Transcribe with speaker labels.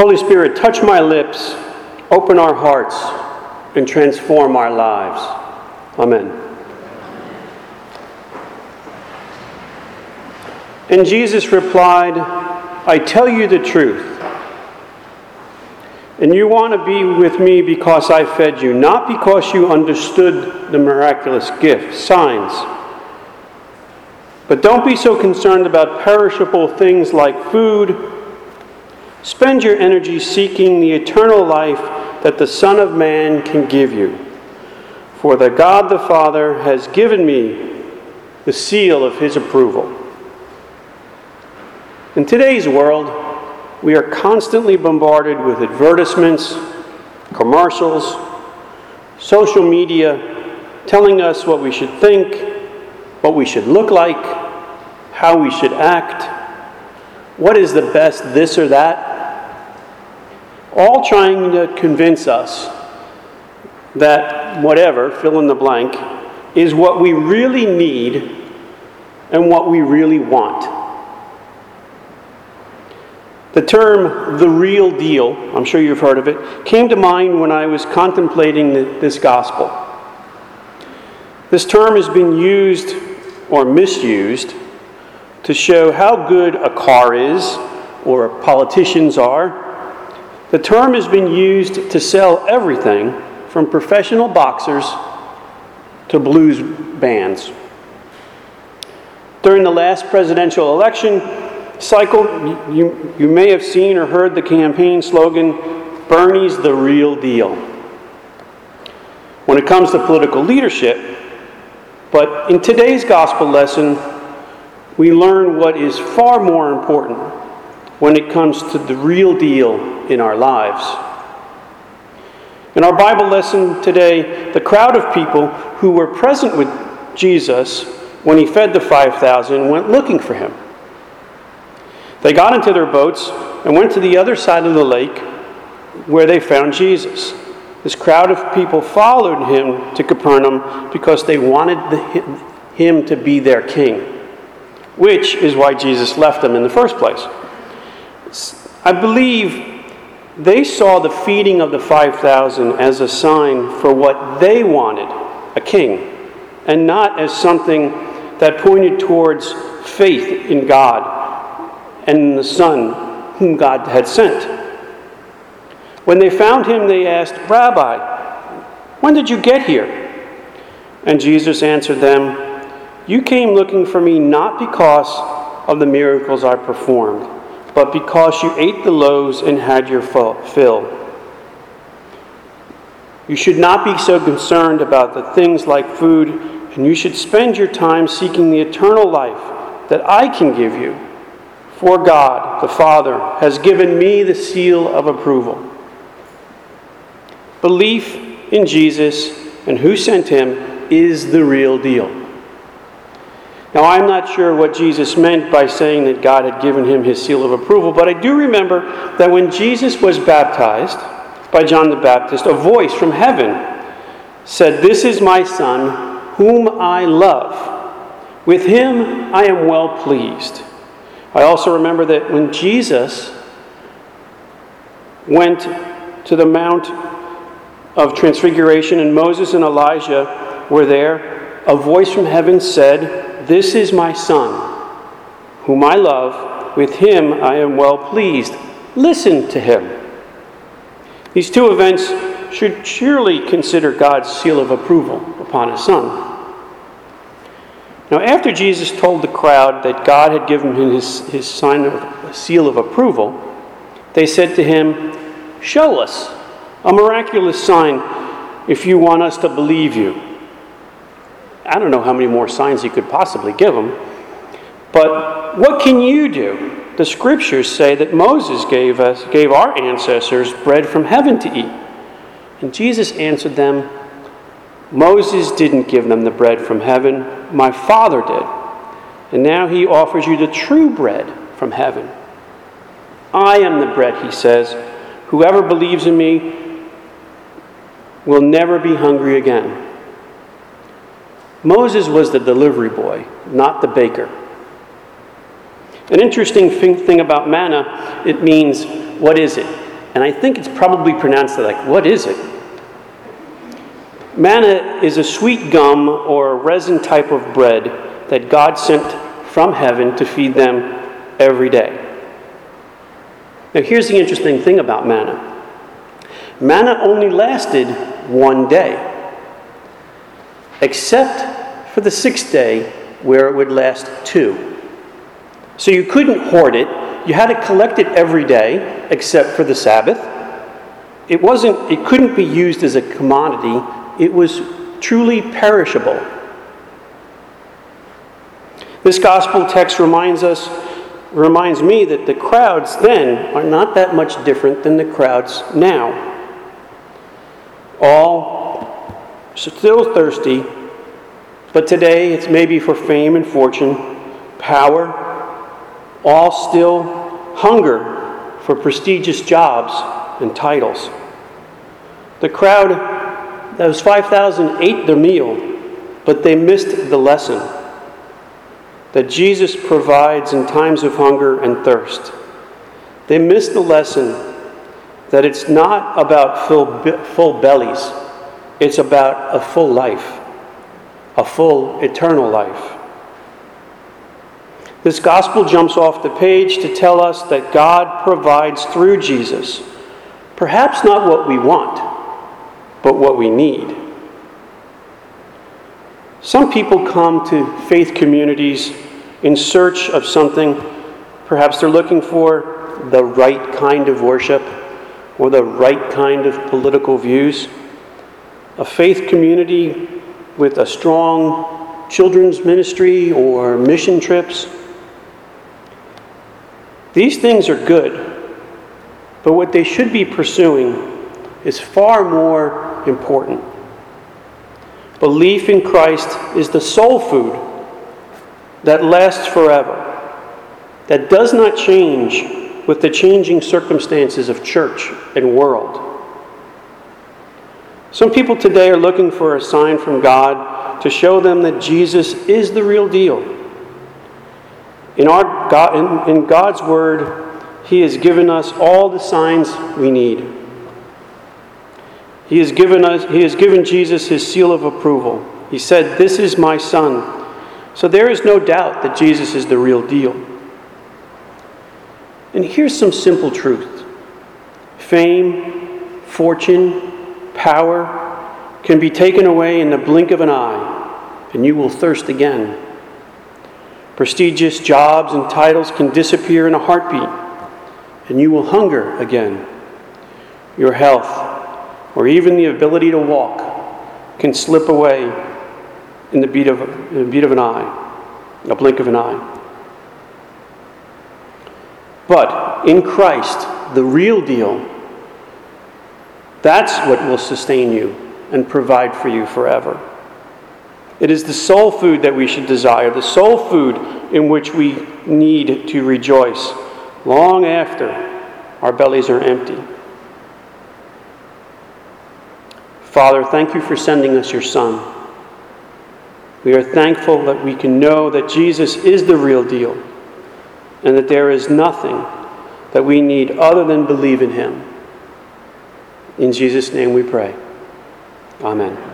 Speaker 1: Holy Spirit, touch my lips, open our hearts, and transform our lives. Amen. And Jesus replied, I tell you the truth. And you want to be with me because I fed you, not because you understood the miraculous gifts, signs. But don't be so concerned about perishable things like food. Spend your energy seeking the eternal life that the Son of Man can give you. For the God the Father has given me the seal of his approval. In today's world, we are constantly bombarded with advertisements, commercials, social media telling us what we should think, what we should look like, how we should act, what is the best this or that, all trying to convince us that whatever, fill in the blank, is what we really need and what we really want. The term, the real deal, I'm sure you've heard of it, came to mind when I was contemplating this gospel. This term has been used or misused to show how good a car is or politicians are. The term has been used to sell everything from professional boxers to blues bands. During the last presidential election cycle, you may have seen or heard the campaign slogan, Bernie's the real deal. When it comes to political leadership, but in today's gospel lesson, we learn what is far more important when it comes to the real deal in our lives. In our Bible lesson today, the crowd of people who were present with Jesus when he fed the 5,000 went looking for him. They got into their boats and went to the other side of the lake where they found Jesus. This crowd of people followed him to Capernaum because they wanted him to be their king, which is why Jesus left them in the first place. I believe they saw the feeding of the 5,000 as a sign for what they wanted, a king, and not as something that pointed towards faith in God and in the Son whom God had sent. When they found him, they asked, Rabbi, when did you get here? And Jesus answered them, you came looking for me not because of the miracles I performed, but because you ate the loaves and had your fill. You should not be so concerned about the things like food, and you should spend your time seeking the eternal life that I can give you. For God, the Father, has given me the seal of approval. Belief in Jesus and who sent him is the real deal. Now, I'm not sure what Jesus meant by saying that God had given him his seal of approval, but I do remember that when Jesus was baptized by John the Baptist, a voice from heaven said, this is my Son, whom I love. With him I am well pleased. I also remember that when Jesus went to the Mount of Transfiguration and Moses and Elijah were there, a voice from heaven said, this is my Son, whom I love. With him I am well pleased. Listen to him. These two events should surely consider God's seal of approval upon his Son. Now, after Jesus told the crowd that God had given him his sign of seal of approval, they said to him, show us a miraculous sign if you want us to believe you. I don't know how many more signs he could possibly give them, but what can you do? The scriptures say that Moses gave our ancestors bread from heaven to eat. And Jesus answered them, Moses didn't give them the bread from heaven, my Father did. And now he offers you the true bread from heaven. I am the bread, he says. Whoever believes in me will never be hungry again. Moses was the delivery boy, not the baker. An interesting thing about manna, it means, what is it? And I think it's probably pronounced like, what is it? Manna is a sweet gum or a resin type of bread that God sent from heaven to feed them every day. Now here's the interesting thing about manna. Manna only lasted one day, except for the sixth day where it would last 2. So you couldn't hoard it. You had to collect it every day, except for the Sabbath. It couldn't be used as a commodity. It was truly perishable. This gospel text reminds me that the crowds then are not that much different than the crowds now. All still thirsty, but today it's maybe for fame and fortune, power. All still hunger for prestigious jobs and titles. The crowd, those 5,000 ate their meal, but they missed the lesson that Jesus provides in times of hunger and thirst. They missed the lesson that it's not about full bellies. It's about a full life, a full eternal life. This gospel jumps off the page to tell us that God provides through Jesus, perhaps not what we want, but what we need. Some people come to faith communities in search of something. Perhaps they're looking for the right kind of worship or the right kind of political views. A faith community with a strong children's ministry or mission trips. These things are good, but what they should be pursuing is far more important. Belief in Christ is the soul food that lasts forever, that does not change with the changing circumstances of church and world. Some people today are looking for a sign from God to show them that Jesus is the real deal. In God's Word, He has given us all the signs we need. He has given Jesus His seal of approval. He said, "This is my Son." So there is no doubt that Jesus is the real deal. And here's some simple truth. Fame, fortune, power can be taken away in the blink of an eye, and you will thirst again. Prestigious jobs and titles can disappear in a heartbeat, and you will hunger again. Your health, or even the ability to walk, can slip away in the beat of an eye, a blink of an eye. But in Christ, the real deal, that's what will sustain you and provide for you forever. It is the soul food that we should desire, the soul food in which we need to rejoice long after our bellies are empty. Father, thank you for sending us your Son. We are thankful that we can know that Jesus is the real deal and that there is nothing that we need other than believe in him. In Jesus' name we pray. Amen.